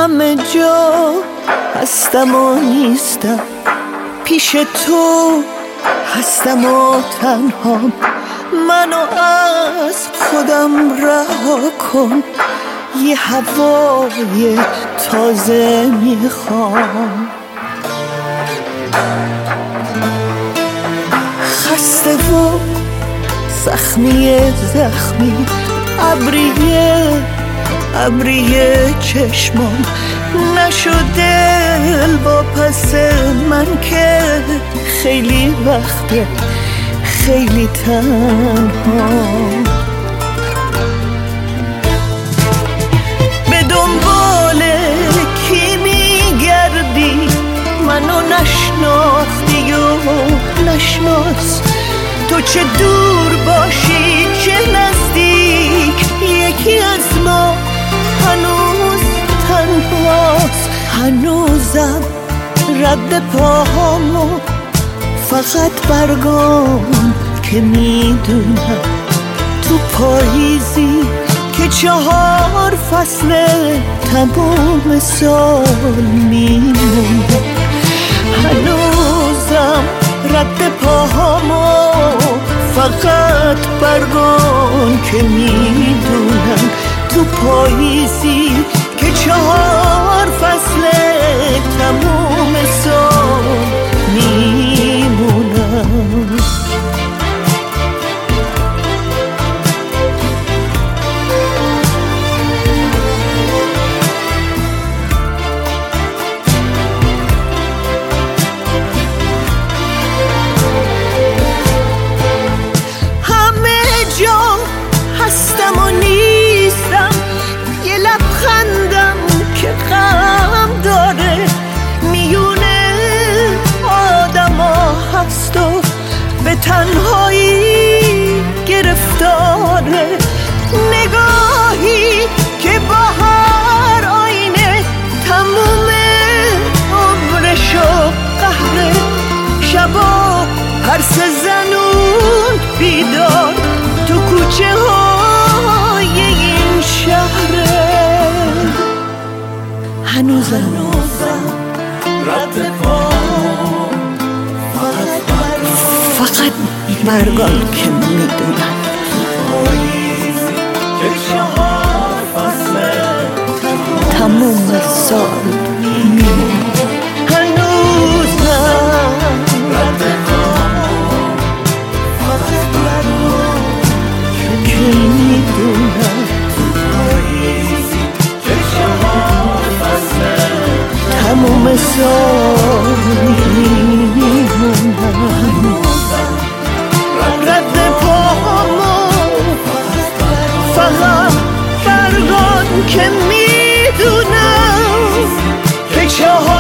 همه جا هستم و نیستم، پیش تو هستم و تنهام. منو از خودم رها کن، یه هوای تازه میخوام. خسته و زخمی ابریه چشمام نشده با پس من که خیلی وقته خیلی تنها. به دنبال کی میگردی؟ منو نشناختی و نشناس. تو چه دور باشی چه نزدیک، یکی از ما هنوز تنهاست. هنوزم رد پاهامو فقط برگام که میدونم تو پاییزی که 4 فصل تمام سال میمونه. هنوزم رد پاهامو فقط برگام که میدونم تو پاییزی که 4 فصل تمام سال میمونم. همه جا هستم و نیستم، یه لبخندم که غم داره، میونه آدما هست و به تنهایی گرفتاره. نگاهی که با هر آینه تموم عمرشو قهره. شبا پرس زنون بیدار تو کوچه های این شهره. هنوزم رد پام فقط برگان که میدونن که 4 فصل تموم سال میمونن. هنوزم رد پام فقط برگان که میدونن که 4 فصل تموم سال میمونن. رد پاهامو فقط برگان که میدونم که 4